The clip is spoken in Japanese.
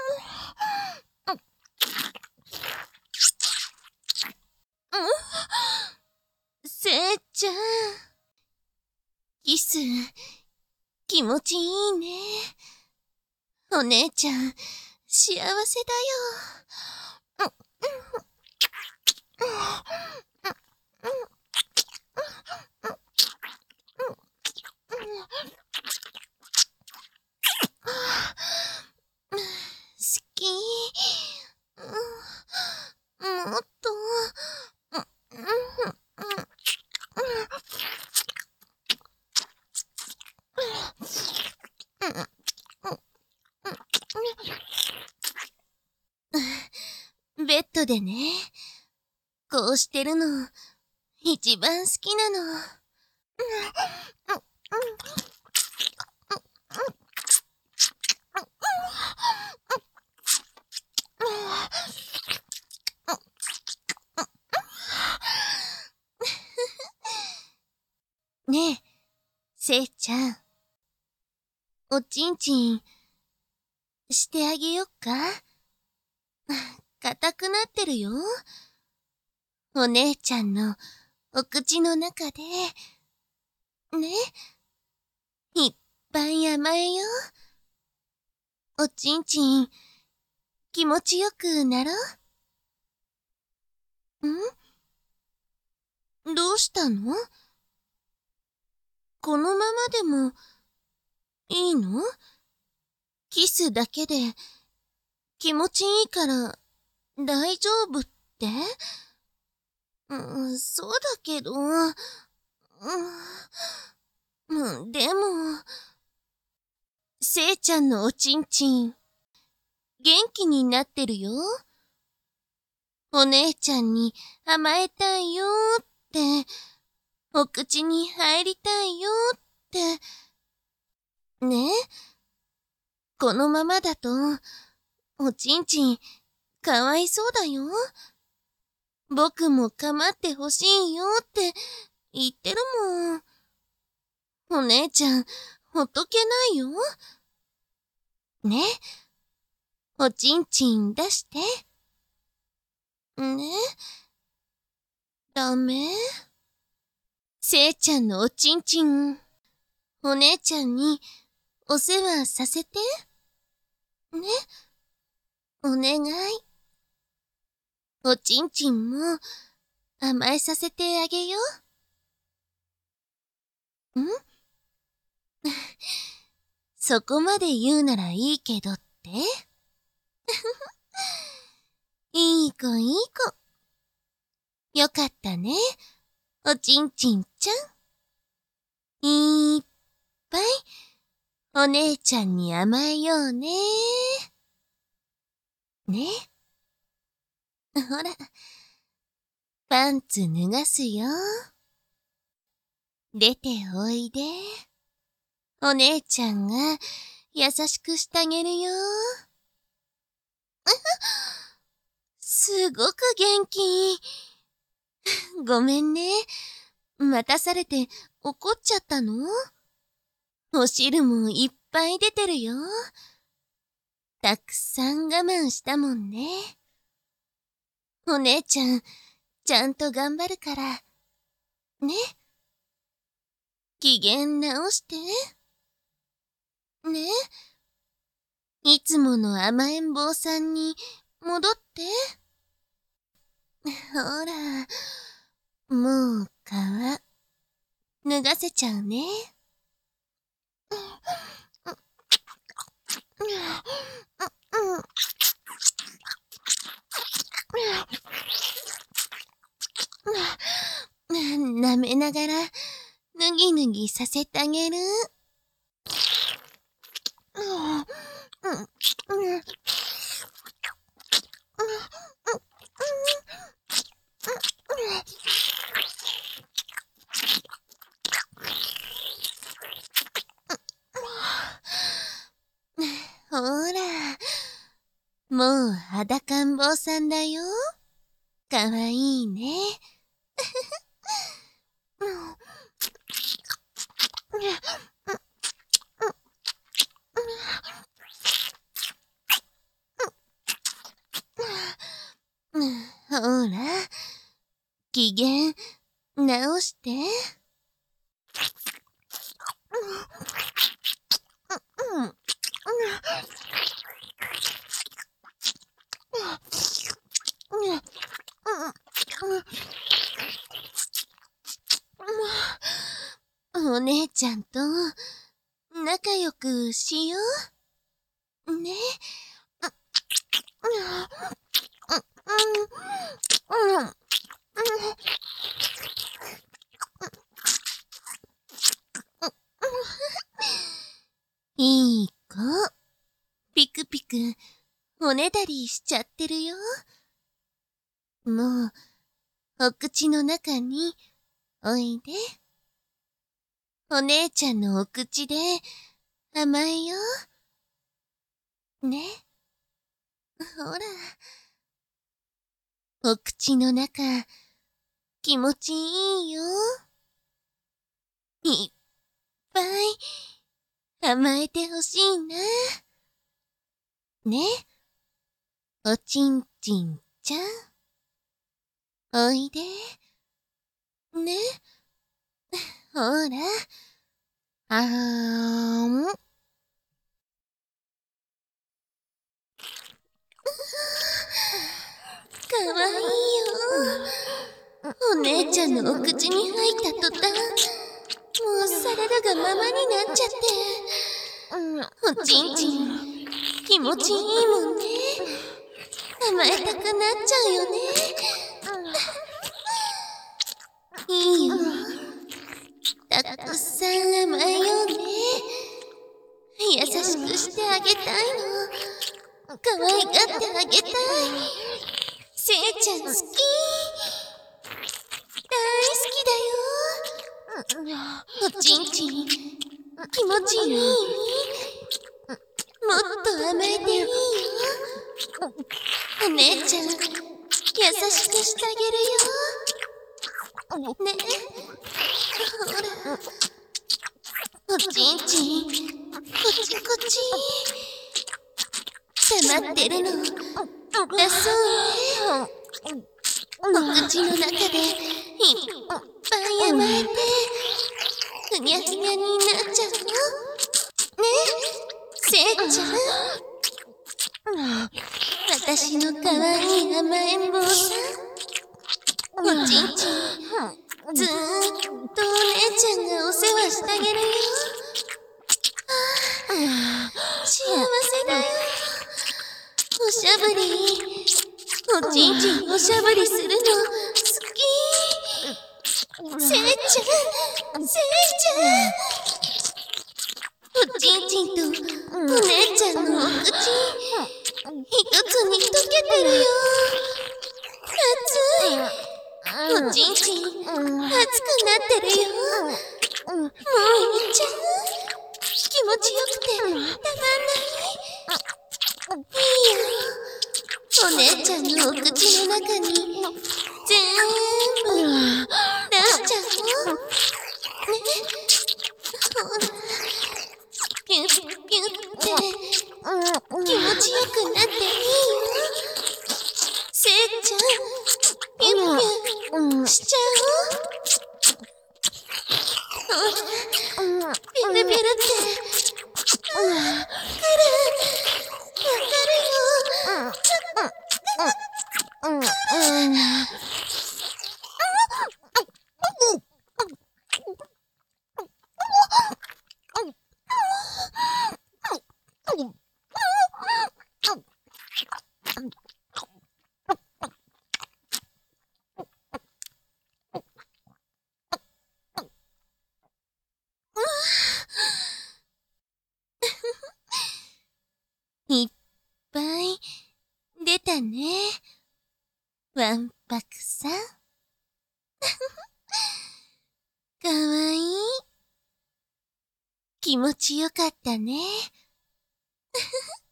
せいちゃん。キス、気持ちいいね。お姉ちゃん、幸せだよ。好き。もっと。ベッドでね、こうしてるの、一番好きなの。ねえ、せいちゃん。おちんちん、してあげよっか？硬くなってるよ。お姉ちゃんのお口の中で、ね、いっぱい甘えよ。おちんちん、気持ちよくなろう。どうしたの？このままでも、いいの？キスだけで、気持ちいいから、大丈夫って？そうだけど、でも、せいちゃんのおちんちん、元気になってるよ。お姉ちゃんに甘えたいよって、お口に入りたいよって。ね？このままだと、おちんちん、かわいそうだよ。僕も構ってほしいよって言ってるもん。お姉ちゃん、ほっとけないよ。ね？おちんちん出して。ね？ダメ？せいちゃんのおちんちん、お姉ちゃんにお世話させて。ね？お願い。おちんちんも甘えさせてあげよう。そこまで言うならいいけどって？いい子いい子。よかったね、おちんちんちゃん。いっぱいお姉ちゃんに甘えようね。ね？ほら、パンツ脱がすよ。出ておいで。お姉ちゃんが優しくしてあげるよ。すごく元気。ごめんね。待たされて怒っちゃったの？お汁もいっぱい出てるよ。たくさん我慢したもんね。お姉ちゃん、ちゃんと頑張るから。ね？機嫌直して。ね？いつもの甘えん坊さんに戻って。ほら、もう皮、脱がせちゃうね。舐めながら、ぬぎぬぎさせてあげる。ほら、もう裸ん坊さんだよ。かわいいね。 ほら、機嫌直して。お姉ちゃんと仲良くしよう。ね。いい子。ピクピク、おねだりしちゃってるよ。もう、お口の中に、おいで。お姉ちゃんのお口で、甘えよ。ね。ほら。お口の中、気持ちいいよ。いっぱい、甘えてほしいな。ね。おちんちんちゃん。おいで。ね。ほら。あーん。かわいいよ。お姉ちゃんのお口に入った途端、もうされるがままになっちゃって。おちんちん、気持ちいいもんね。甘えたくなっちゃうよね。いいよ。たくさん甘えようね。優しくしてあげたいの。可愛がってあげたい。せいちゃん好き。大好きだよ。おちんちん、気持ちいい？もっと甘えていいよ。お姉ちゃん、優しくしてあげるよ。ね。ほら。おちんちん、こっちこっち。黙ってるの、だそうね。お口の中で、いっぱい甘えて、ふにゃふにゃになっちゃうの。ね、せいちゃん。私のかわいい甘えん坊さん。おちんちん、ずーっとお姉ちゃんがお世話してあげるよ。幸せだよ。おしゃぶり。おちんちんおしゃぶりするの好き。せいちゃん、せいちゃん。おちんちんとお姉ちゃんのお口、一つに溶けてるよ。熱い。おちんちん、熱くなってるよ。もういっちゃう。気持ちよくてたまんない。いいよ。お姉ちゃんのお口の中に全部出しちゃおう。ね。ほら。ピュッピュッって気持ちよくなっていいよ。せいちゃん、ピュッピュッしちゃおう。ほら。ピュルピュルって。わかる。わかるよ。いっぱい出たね。わんぱくさん。かわいい。気持ちよかったね。